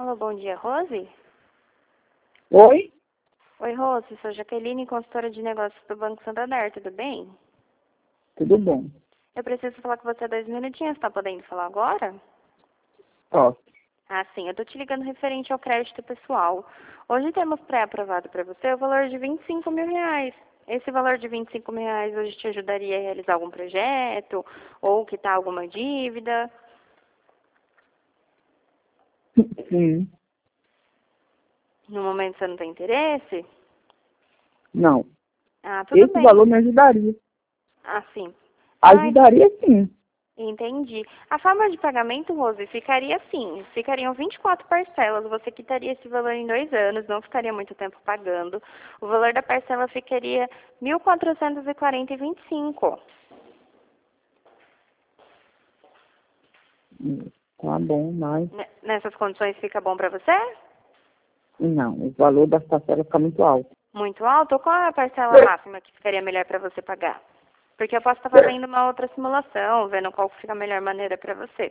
Alô, bom dia, Rose? Oi? Oi, Rose, sou Jaqueline, consultora de negócios do Banco Santander, tudo bem? Tudo bom? Eu preciso falar com você 2 minutinhos, tá podendo falar agora? Posso. Ah, sim, eu tô te ligando referente ao crédito pessoal. Hoje temos pré-aprovado para você o valor de R$ 25.000. Esse valor de R$ 25.000 hoje te ajudaria a realizar algum projeto ou quitar alguma dívida? Sim. No momento você não tem interesse? Não. Ah, tudo Esse bem. valor me ajudaria. Ah, sim. Ah, Ajudaria sim. entendi. A forma de pagamento, Rose, ficaria assim. Ficariam 24 parcelas. Você quitaria esse valor em 2 anos, não ficaria muito tempo pagando. O valor da parcela ficaria R$ 1.440,25. Tá bom, mas Nessas condições fica bom para você? não. O valor das parcelas fica muito alto. Muito alto? Qual é a parcela máxima que ficaria melhor para você pagar? Porque eu posso estar fazendo uma outra simulação, vendo qual fica a melhor maneira para você.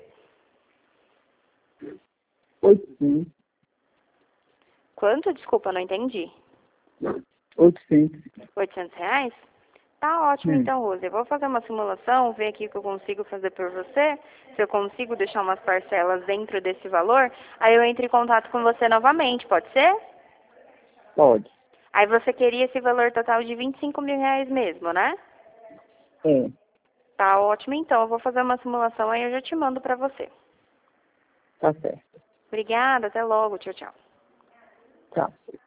800. Quanto? Desculpa, não entendi. 800. R$ 800? Tá ótimo Hum. então, Rose. Eu vou fazer uma simulação, ver aqui o que eu consigo fazer por você, se eu consigo deixar umas parcelas dentro desse valor, aí eu entro em contato com você novamente, pode ser? Pode. Aí você queria esse valor total de R$ 25.000 mesmo, né? É. Tá ótimo então, eu vou fazer uma simulação aí eu já te mando pra você. Tá certo. Obrigada, até logo, tchau, tchau. Tchau.